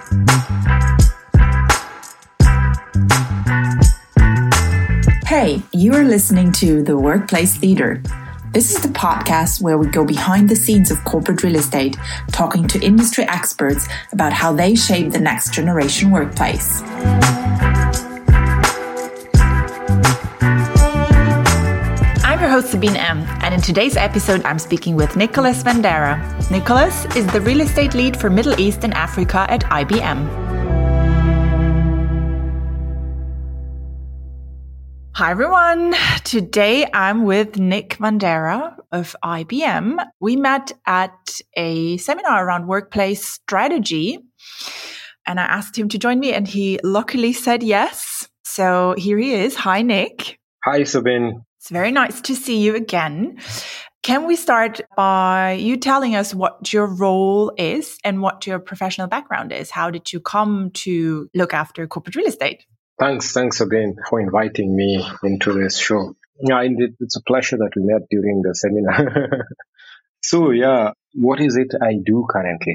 Hey, you are listening to The Workplace Leader. This is the podcast where we go behind the scenes of corporate real estate, talking to industry experts about how they shape the next generation workplace. I'm your host, Sabine M., and in today's episode, I'm speaking with Nicholas Vandera. Nicholas is the real estate lead for Middle East and Africa at IBM. Hi, everyone. Today, I'm with Nick Vandera of IBM. We met at a seminar around workplace strategy, and I asked him to join me, and he luckily said yes. So here he is. Hi, Nick. Hi, Sabine. It's very nice to see you again. Can we start by you telling us what your role is and what your professional background is? How did you come to look after corporate real estate? Thanks, Sabine, for inviting me into this show. Yeah, indeed, it's a pleasure that we met during the seminar. So, what is it I do currently?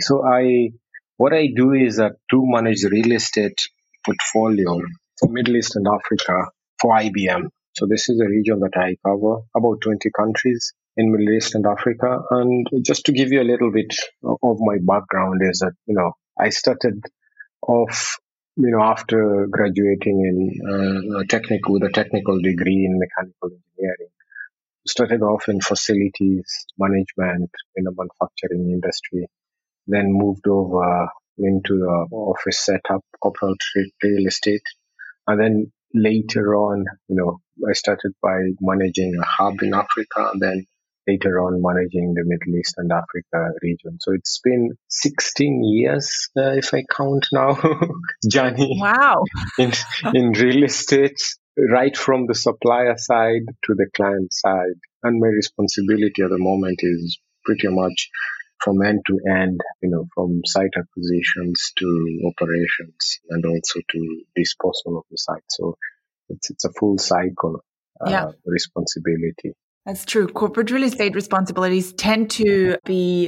What I do is to manage the real estate portfolio for Middle East and Africa for IBM. So this is a region that I cover, about 20 countries in Middle East and Africa. And just to give you a little bit of my background is that, I started off, after graduating in with a technical degree in mechanical engineering, started off in facilities management in the manufacturing industry, then moved over into the office setup, corporate real estate, and then later on, I started by managing a hub in Africa, and then later on managing the Middle East and Africa region. So it's been 16 years, if I count now, journey. Wow. in real estate, right from the supplier side to the client side. And my responsibility at the moment is pretty much from end to end, from site acquisitions to operations and also to disposal of the site. So it's a full cycle responsibility. That's true. Corporate real estate responsibilities tend to be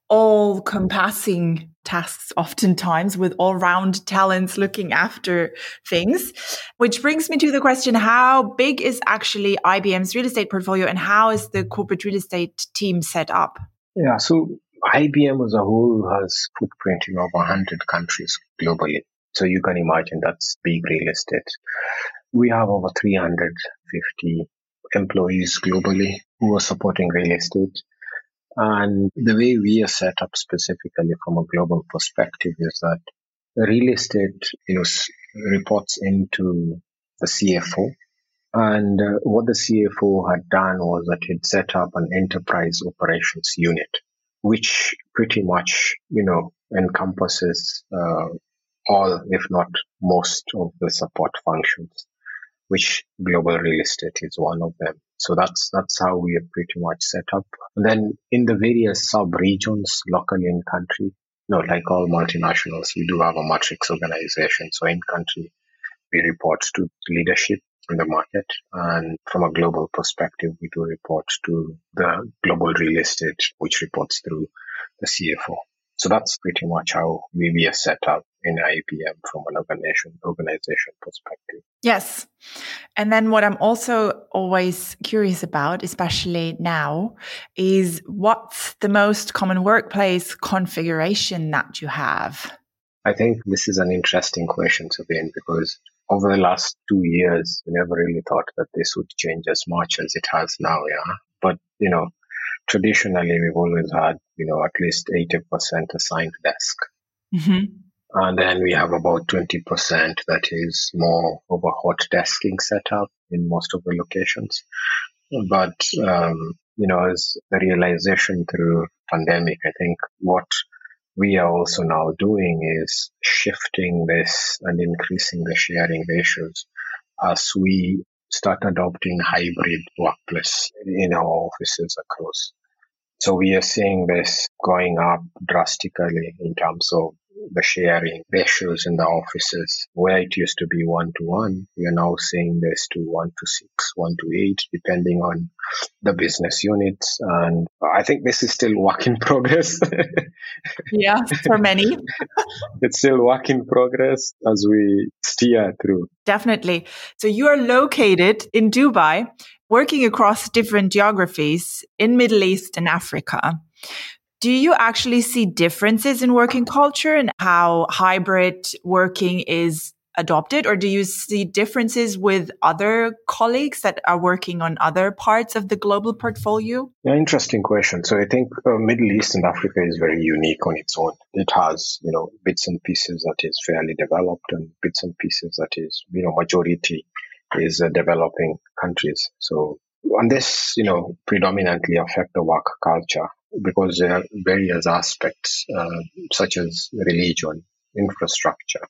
all-compassing tasks oftentimes with all-round talents looking after things, which brings me to the question, how big is actually IBM's real estate portfolio and how is the corporate real estate team set up? Yeah, so IBM as a whole has footprint in over 100 countries globally. So you can imagine that's big real estate. We have over 350 employees globally who are supporting real estate. And the way we are set up specifically from a global perspective is that real estate reports into the CFO. And what the CFO had done was that he'd set up an enterprise operations unit, which pretty much, encompasses all, if not most, of the support functions, which global real estate is one of them. So that's how we are pretty much set up. And then in the various sub-regions locally in country, like all multinationals, we do have a matrix organization. So in country, we report to leadership in the market. And from a global perspective, we do report to the global real estate, which reports through the CFO. So that's pretty much how we are set up in IBM from an organization perspective. Yes. And then what I'm also always curious about, especially now, is what's the most common workplace configuration that you have? I think this is an interesting question, Sabine, because over the last 2 years, we never really thought that this would change as much as it has now, yeah. But, traditionally, we've always had, at least 80% assigned desk. Mm-hmm. And then we have about 20% that is more of a hot desking setup in most of the locations. But, as the realization through pandemic, I think what we are also now doing is shifting this and increasing the sharing ratios as we start adopting hybrid workplace in our offices across. So we are seeing this going up drastically in terms of the sharing ratios in the offices. Where it used to be 1-to-1, we are now seeing this to 1-to-6, 1-to-8, depending on the business units. And I think this is still work in progress. Yeah, for many. It's still work in progress as we steer through. Definitely. So you are located in Dubai, working across different geographies in Middle East and Africa. Do you actually see differences in working culture and how hybrid working is adopted? Or do you see differences with other colleagues that are working on other parts of the global portfolio? Yeah, interesting question. So I think Middle East and Africa is very unique on its own. It has, bits and pieces that is fairly developed and bits and pieces that is, majority is developing countries. So, and this, predominantly affect the work culture because there are various aspects such as religion, infrastructure,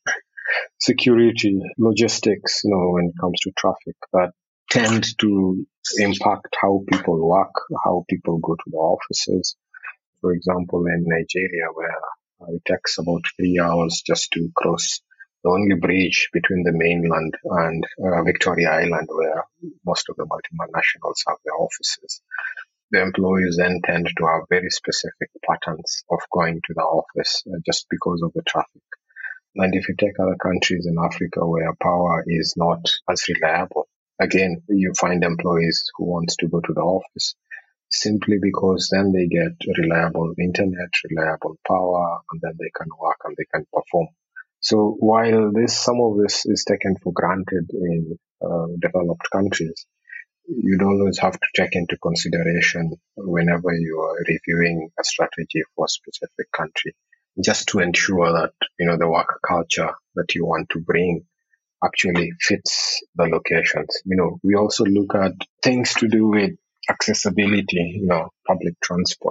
security, logistics, when it comes to traffic that tend to impact how people work, how people go to the offices. For example, in Nigeria, where it takes about 3 hours just to cross the only bridge between the mainland and Victoria Island, where most of the multinationals have their offices. The employees then tend to have very specific patterns of going to the office just because of the traffic. And if you take other countries in Africa where power is not as reliable, again, you find employees who want to go to the office simply because then they get reliable internet, reliable power, and then they can work and they can perform. So while some of this is taken for granted in developed countries, you'd always have to take into consideration whenever you are reviewing a strategy for a specific country, just to ensure that, the work culture that you want to bring actually fits the locations. We also look at things to do with accessibility. Public transport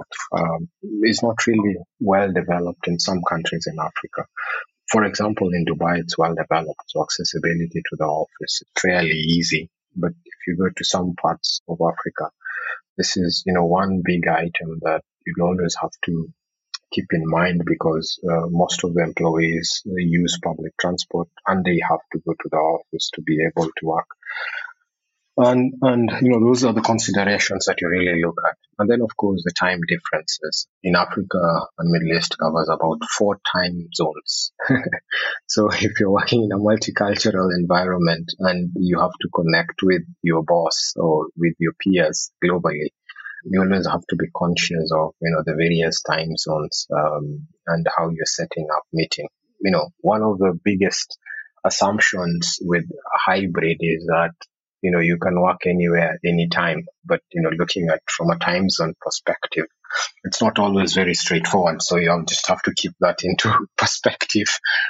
is not really well developed in some countries in Africa. For example, in Dubai, it's well developed, so accessibility to the office is fairly easy. But if you go to some parts of Africa, this is, one big item that you'd always have to keep in mind because most of the employees use public transport and they have to go to the office to be able to work. And those are the considerations that you really look at. And then, of course, the time differences. In Africa and Middle East covers about 4 time zones. So if you're working in a multicultural environment and you have to connect with your boss or with your peers globally, you always have to be conscious of, the various time zones and how you're setting up meeting. One of the biggest assumptions with hybrid is that, you can work anywhere, anytime. But, looking at from a time zone perspective, it's not always very straightforward. So you just have to keep that into perspective.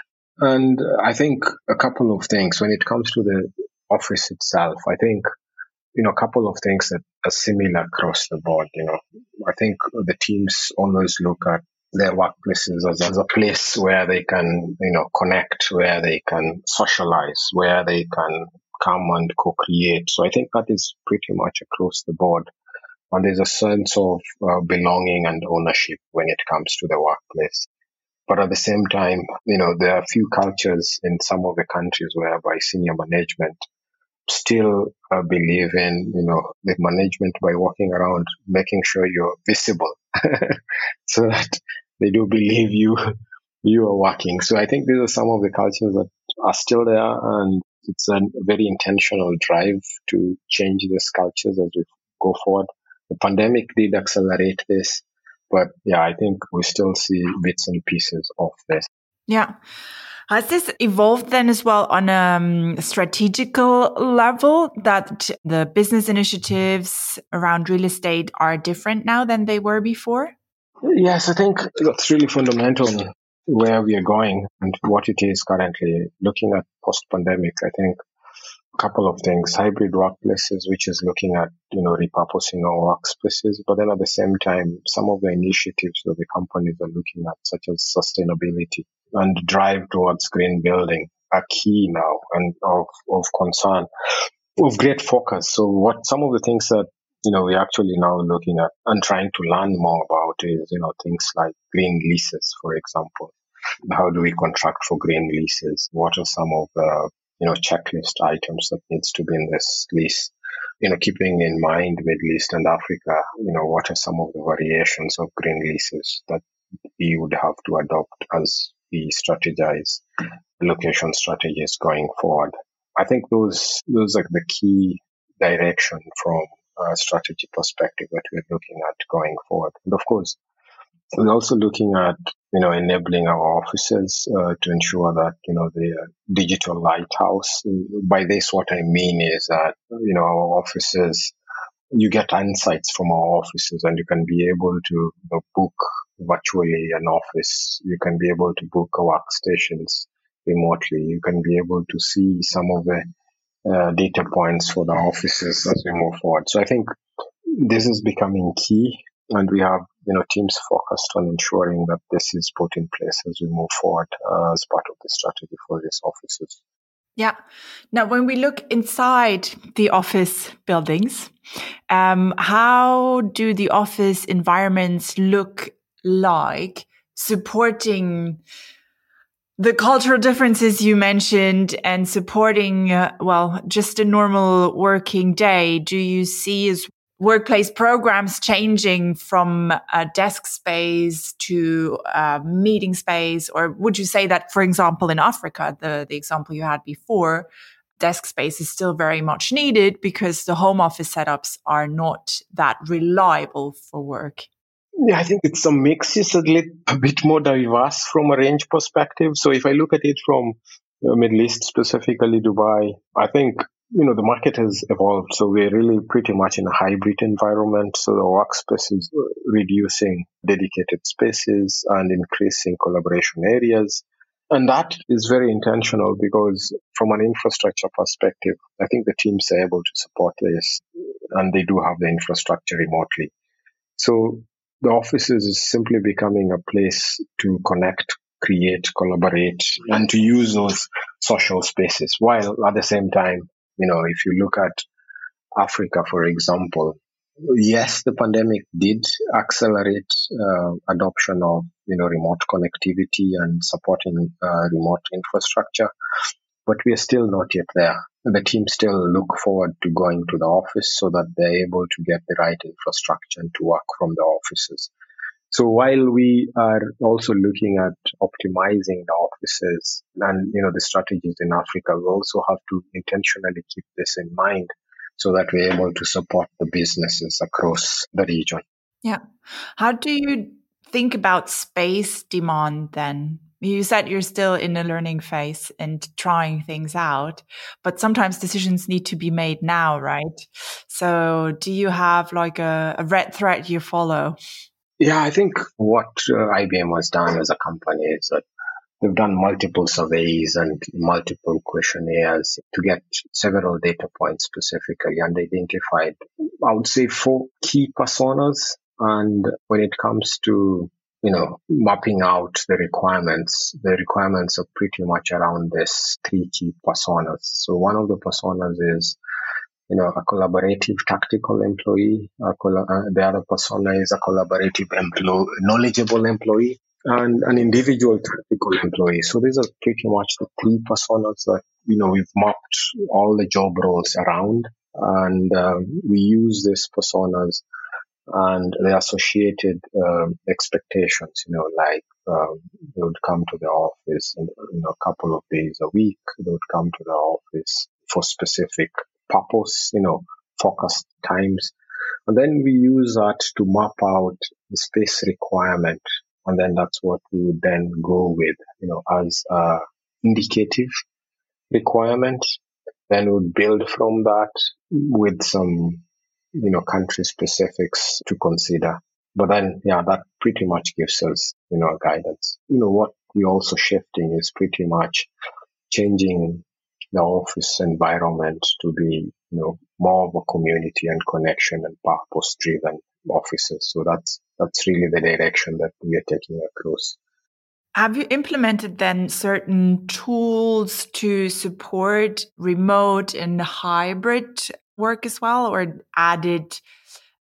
And I think a couple of things when it comes to the office itself, I think, a couple of things that are similar across the board. I think the teams always look at their workplaces as a place where they can, connect, where they can socialize, where they can come and co-create. So I think that is pretty much across the board. And there's a sense of belonging and ownership when it comes to the workplace. But at the same time, there are a few cultures in some of the countries whereby senior management still believe in, the management by walking around, making sure you're visible so that they do believe you are working. So I think these are some of the cultures that are still there, and it's a very intentional drive to change these cultures as we go forward. The pandemic did accelerate this, but yeah, I think we still see bits and pieces of this. Yeah. Has this evolved then as well on a strategical level, that the business initiatives around real estate are different now than they were before? Yes, I think that's really fundamental where we are going and what it is currently. Looking at post-pandemic, I think a couple of things: hybrid workplaces, which is looking at, repurposing our workspaces, but then at the same time, some of the initiatives that the companies are looking at, such as sustainability and drive towards green building, are key now and of concern, of great focus. So what some of the things that, we're actually now looking at and trying to learn more about is, things like green leases, for example. how do we contract for green leases? What are some of the checklist items that needs to be in this lease? Keeping in mind Middle East and Africa, what are some of the variations of green leases that we would have to adopt as we strategize location strategies going forward? I think those are the key direction from a strategy perspective that we're looking at going forward. And of course, we're also looking at enabling our offices to ensure that the digital lighthouse. By this, what I mean is that our offices, you get insights from our offices, and you can be able to book virtually an office. You can be able to book workstations remotely. You can be able to see some of the data points for the offices as we move forward. So I think this is becoming key, and we have teams focused on ensuring that this is put in place as we move forward as part of the strategy for these offices. Yeah. Now, when we look inside the office buildings, how do the office environments look like, supporting the cultural differences you mentioned and supporting, just a normal working day? Do you see as workplace programs changing from a desk space to a meeting space? Or would you say that, for example, in Africa, the example you had before, desk space is still very much needed because the home office setups are not that reliable for work? Yeah, I think it's a mix. It's a bit more diverse from a range perspective. So if I look at it from the Middle East, specifically Dubai, I think the market has evolved. So we're really pretty much in a hybrid environment. So the workspace is reducing dedicated spaces and increasing collaboration areas. And that is very intentional because from an infrastructure perspective, I think the teams are able to support this, and they do have the infrastructure remotely. So the offices is simply becoming a place to connect, create, collaborate, and to use those social spaces. While at the same time, if you look at Africa, for example, yes, the pandemic did accelerate adoption of remote connectivity and supporting remote infrastructure, but we are still not yet there. The team still look forward to going to the office so that they're able to get the right infrastructure and to work from the offices. So while we are also looking at optimizing the offices and the strategies in Africa, we also have to intentionally keep this in mind so that we're able to support the businesses across the region. Yeah. How do you think about space demand then? You said you're still in a learning phase and trying things out, but sometimes decisions need to be made now, right? So do you have like a red thread you follow? Yeah, I think what IBM has done as a company is that they've done multiple surveys and multiple questionnaires to get several data points specifically, and identified, I would say, 4 key personas. And when it comes to mapping out the requirements are pretty much around this 3 key personas. So one of the personas is a collaborative tactical employee. The other persona is a collaborative knowledgeable employee, and an individual tactical employee. So these are pretty much the 3 personas that we've mapped all the job roles around, and we use these personas and the associated expectations. Like they would come to the office a couple of days a week. They would come to the office for specific purpose, focused times. And then we use that to map out the space requirement. And then that's what we would then go with, as a indicative requirement. Then we would build from that with some, country specifics to consider. But then, that pretty much gives us, guidance. What we're also shifting is pretty much changing the office environment to be, more of a community and connection and purpose-driven offices. So that's really the direction that we are taking across. Have you implemented then certain tools to support remote and hybrid work as well, or added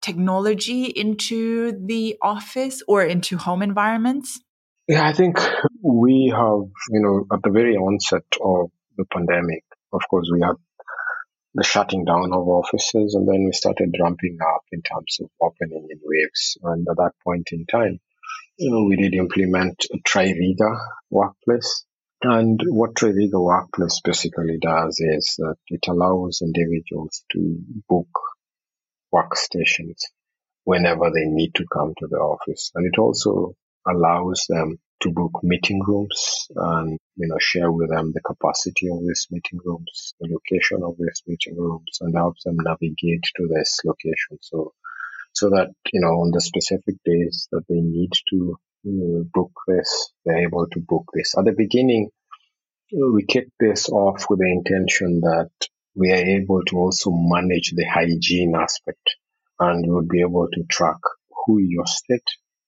technology into the office or into home environments? Yeah, I think We have, at the very onset of the pandemic, of course, we had the shutting down of offices, and then we started ramping up in terms of opening in waves. And at that point in time, we did implement a Tririga workplace. And what Tririga workplace basically does is that it allows individuals to book workstations whenever they need to come to the office. And it also allows them to book meeting rooms and, share with them the capacity of these meeting rooms, the location of these meeting rooms, and help them navigate to this location. So that, on the specific days that they need to book this, they're able to book this. At the beginning, we kicked this off with the intention that we are able to also manage the hygiene aspect, and we would be able to track who used it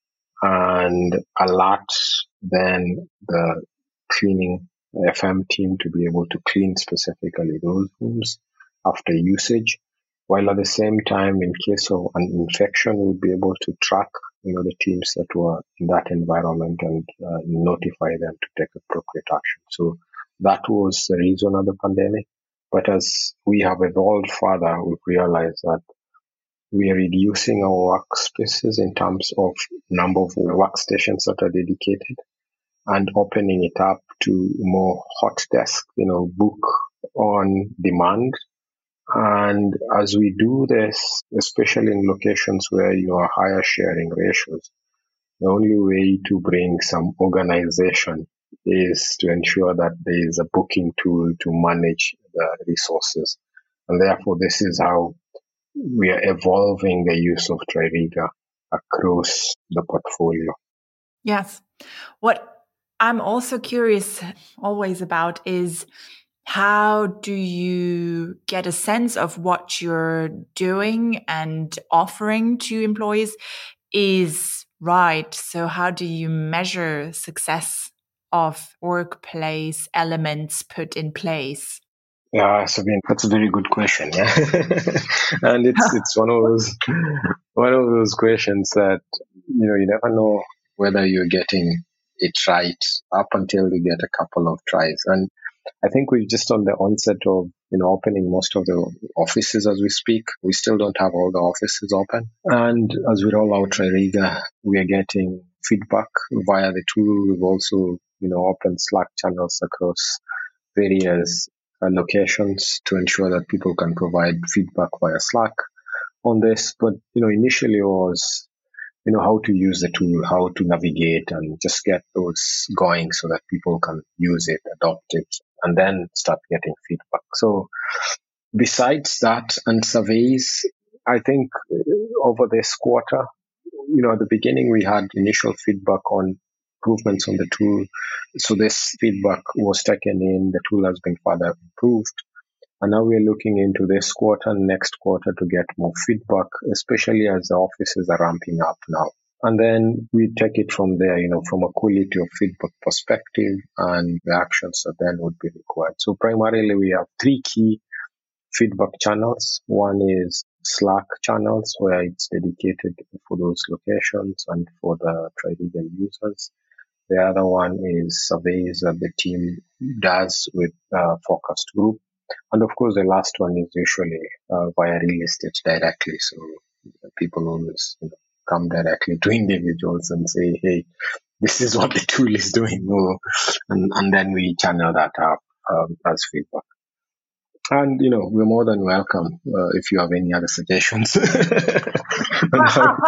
and alert then the cleaning FM team to be able to clean specifically those rooms after usage, while at the same time, in case of an infection, we'll be able to track the teams that were in that environment and notify them to take appropriate action. So that was the reason of the pandemic. But as we have evolved further, we've realized that we are reducing our workspaces in terms of number of workstations that are dedicated and opening it up to more hot desk, book on demand. And as we do this, especially in locations where you are higher sharing ratios, the only way to bring some organization is to ensure that there is a booking tool to manage the resources. And therefore, this is how we are evolving the use of Tririga across the portfolio. Yes. What I'm also curious always about is, how do you get a sense of what you're doing and offering to employees is right? So how do you measure success of workplace elements put in place? Yeah, Sabine, that's a very good question. Yeah, and it's one of those questions that you never know whether you're getting it right up until you get a couple of tries. And I think we're just on the onset of opening most of the offices as we speak. We still don't have all the offices open, and as we roll out Tririga, we are getting feedback via the tool. We've also opened Slack channels across various locations to ensure that people can provide feedback via Slack on this. But initially it was how to use the tool, how to navigate, and just get those going so that people can use it, adopt it, and then start getting feedback. So besides that and surveys, I think over this quarter, at the beginning we had initial feedback on improvements on the tool. So this feedback was taken in, the tool has been further improved. And now we're looking into this quarter and next quarter to get more feedback, especially as the offices are ramping up now. And then we take it from there, from a quality of feedback perspective and the actions that then would be required. So primarily we have three key feedback channels. One is Slack channels, where it's dedicated for those locations and for the Tririga users. The other one is surveys that the team does with focused group. And of course, the last one is usually via real estate directly. So people always come directly to individuals and say, hey, this is what the tool is doing. And then we channel that up as feedback. And, we're more than welcome if you have any other suggestions on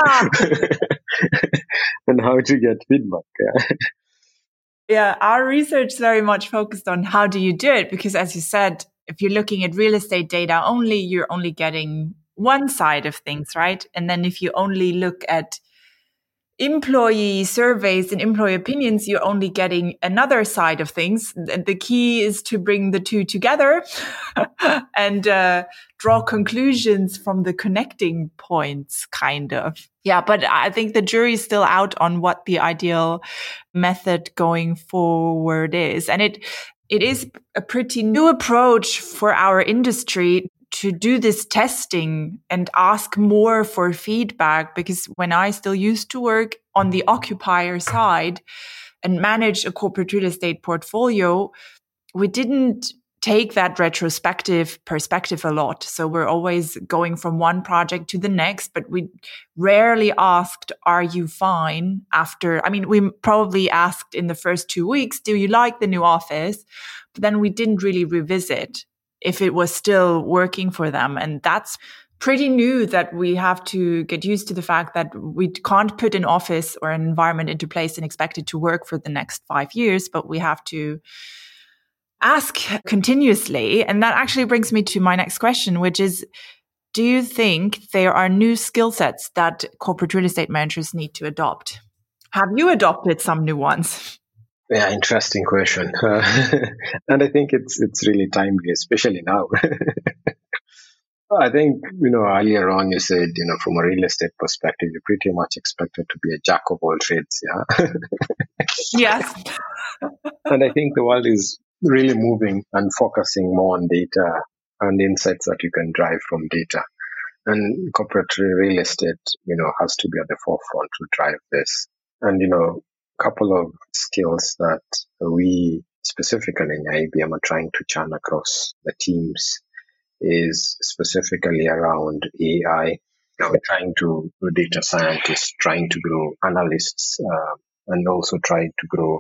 how to get feedback. Yeah. Yeah, our research is very much focused on how do you do it? Because as you said, if you're looking at real estate data only, you're only getting one side of things, right? And then if you only look at employee surveys and employee opinions, you're only getting another side of things. The key is to bring the two together and draw conclusions from the connecting points, kind of. Yeah, but I think the jury's still out on what the ideal method going forward is. And it is a pretty new approach for our industry to do this testing and ask more for feedback, because when I still used to work on the occupier side, and manage a corporate real estate portfolio, we didn't take that retrospective perspective a lot. So we're always going from one project to the next, but we rarely asked, are you fine after? I mean, we probably asked in the first 2 weeks, do you like the new office? But then we didn't really revisit if it was still working for them. And that's pretty new, that we have to get used to the fact that we can't put an office or an environment into place and expect it to work for the next 5 years, but we have to ask continuously. And that actually brings me to my next question, which is, do you think there are new skill sets that corporate real estate managers need to adopt? Have you adopted some new ones? Yeah, interesting question. And I think it's really timely, especially now. I think, earlier on you said, from a real estate perspective, you're pretty much expected to be a jack of all trades. Yeah. Yes. And I think the world is really moving and focusing more on data and insights that you can drive from data. And corporate real estate, has to be at the forefront to drive this. And, a couple of skills that we specifically in IBM are trying to churn across the teams is specifically around AI. We're trying to grow data scientists, trying to grow analysts, and also trying to grow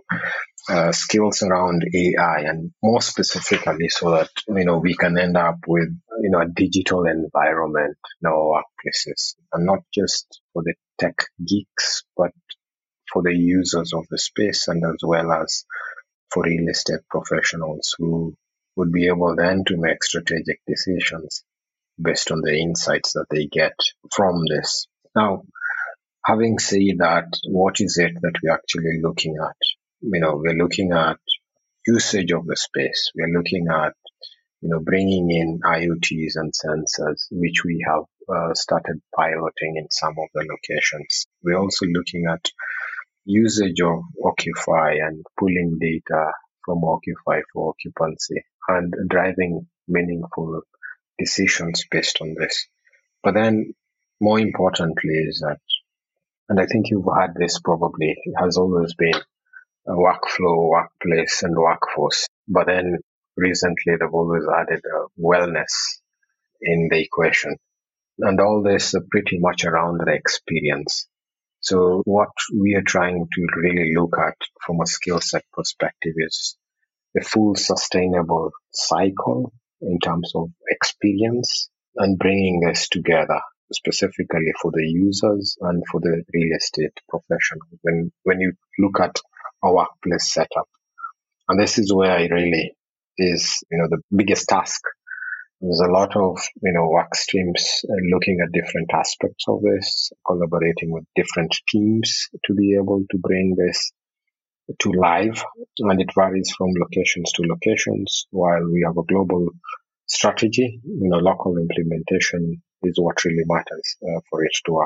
skills around AI, and more specifically so that, we can end up with, a digital environment in our workplaces, and not just for the tech geeks, but for the users of the space, and as well as for real estate professionals who would be able then to make strategic decisions based on the insights that they get from this. Now, having said that, what is it that we're actually looking at? We're looking at usage of the space. We're looking at, bringing in IoTs and sensors, which we have started piloting in some of the locations. We're also looking at usage of Occupy and pulling data from Occupy for occupancy and driving meaningful decisions based on this. But then more importantly is that, and I think you've had this probably, it has always been a workflow, workplace, and workforce. But then recently they've always added wellness in the equation. And all this pretty much around the experience. So what we are trying to really look at from a skill set perspective is the full sustainable cycle in terms of experience, and bringing this together specifically for the users and for the real estate professional. When you look at a workplace setup, and this is where it really is, the biggest task. There's a lot of, work streams looking at different aspects of this, collaborating with different teams to be able to bring this to live. And it varies from locations to locations. While we have a global strategy, local implementation is what really matters for it to work.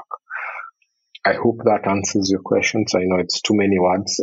I hope that answers your questions. I know it's too many words.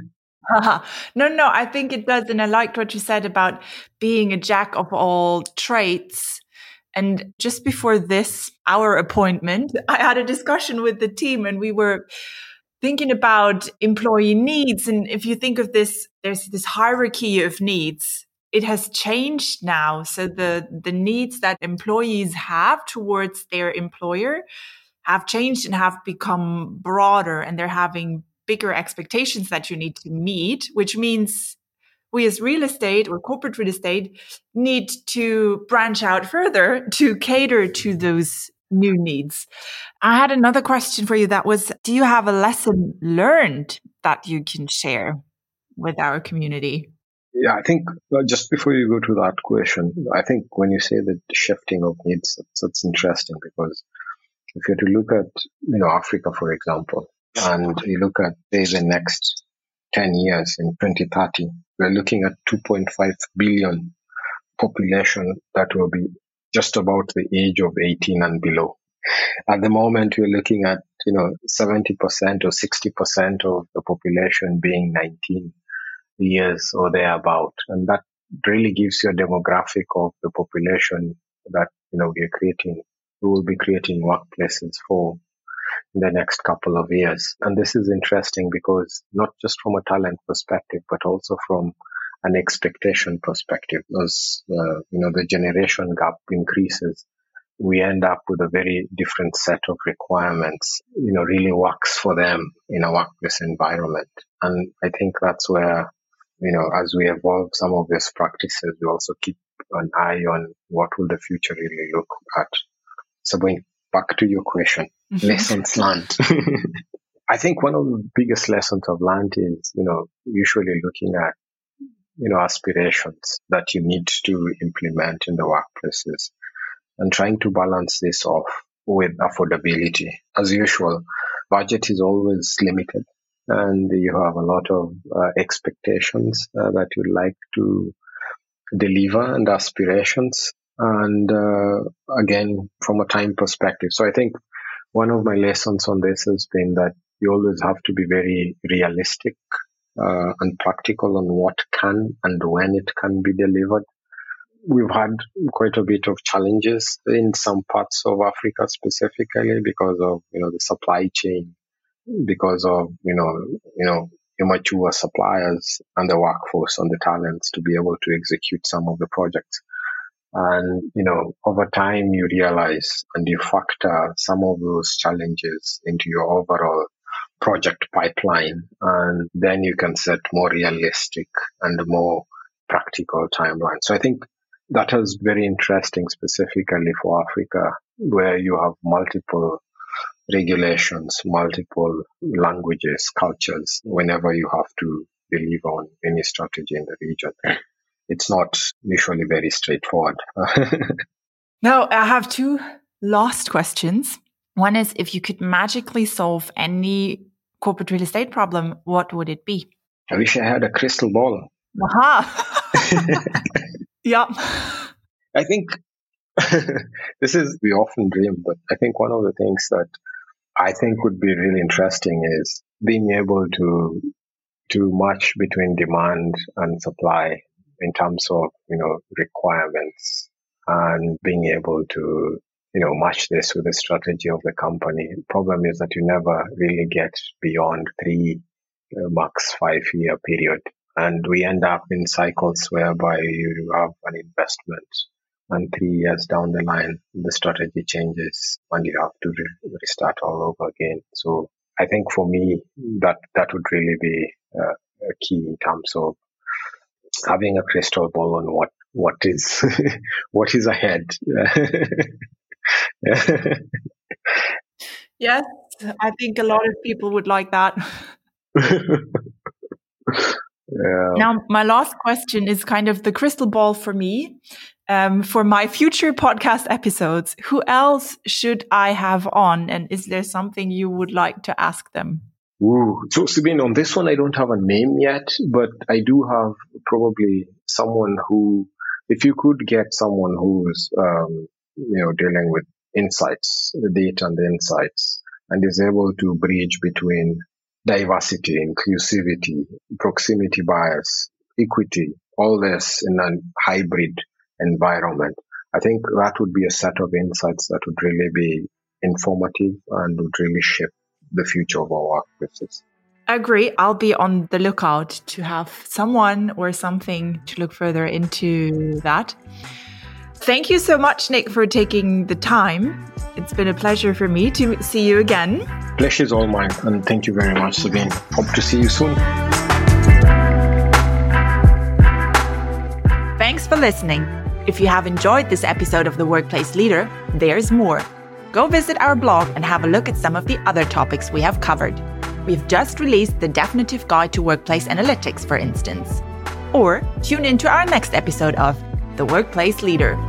No, I think it does. And I liked what you said about being a jack of all trades. And just before our appointment, I had a discussion with the team, and we were thinking about employee needs. And if you think of this, there's this hierarchy of needs. It has changed now. So the needs that employees have towards their employer have changed and have become broader, and they're having bigger expectations that you need to meet, which means we as real estate or corporate real estate need to branch out further to cater to those new needs. I had another question for you that was, do you have a lesson learned that you can share with our community? Yeah, I think just before you go to that question, I think when you say the shifting of needs, that's interesting, because if you're to look at, Africa, for example, and you look at, say, the next 10 years in 2030, we're looking at 2.5 billion population that will be just about the age of 18 and below. At the moment, we're looking at, 70% or 60% of the population being 19 years or thereabout. And that really gives you a demographic of the population that, we will be creating workplaces for. in the next couple of years. And this is interesting because not just from a talent perspective, but also from an expectation perspective. As the generation gap increases, we end up with a very different set of requirements, really works for them in a workplace environment. And I think that's where, as we evolve some of these practices, we also keep an eye on what will the future really look at. So going back to your question, lessons learned. I think one of the biggest lessons I've learned is, usually looking at, aspirations that you need to implement in the workplaces and trying to balance this off with affordability. As usual, budget is always limited and you have a lot of expectations that you'd like to deliver and aspirations. And again, from a time perspective. So I think one of my lessons on this has been that you always have to be very realistic and practical on what can and when it can be delivered. We've had quite a bit of challenges in some parts of Africa specifically because of, the supply chain, because of, immature suppliers and the workforce and the talents to be able to execute some of the projects. And, over time you realize and you factor some of those challenges into your overall project pipeline, and then you can set more realistic and more practical timelines. So I think that is very interesting specifically for Africa, where you have multiple regulations, multiple languages, cultures, whenever you have to deliver on any strategy in the region. It's not usually very straightforward. Now, I have two last questions. One is, if you could magically solve any corporate real estate problem, what would it be? I wish I had a crystal ball. Aha! Yeah. I think we often dream, but I think one of the things that I think would be really interesting is being able to match between demand and supply in terms of, requirements, and being able to, match this with the strategy of the company. The problem is that you never really get beyond 3, max 5-year period. And we end up in cycles whereby you have an investment and 3 years down the line, the strategy changes and you have to restart all over again. So I think for me, that would really be a key in terms of having a crystal ball on what is what is ahead. Yes, I think a lot of people would like that. Yeah. Now, my last question is kind of the crystal ball for me. For my future podcast episodes, who else should I have on? And is there something you would like to ask them? So, Sabine, on this one, I don't have a name yet, but I do have probably someone who, if you could get someone who's, dealing with insights, the data and the insights, and is able to bridge between diversity, inclusivity, proximity bias, equity, all this in a hybrid environment. I think that would be a set of insights that would really be informative and would really shape the future of our workplaces. Agree. I'll be on the lookout to have someone or something to look further into that. Thank you so much, Nick, for taking the time. It's been a pleasure for me to see you again. Pleasure's all mine, and thank you very much, Sabine. Hope to see you soon. Thanks for listening. If you have enjoyed this episode of The Workplace Leader, there's more. Go visit our blog and have a look at some of the other topics we have covered. We've just released the definitive guide to workplace analytics, for instance. Or tune into our next episode of The Workplace Leader.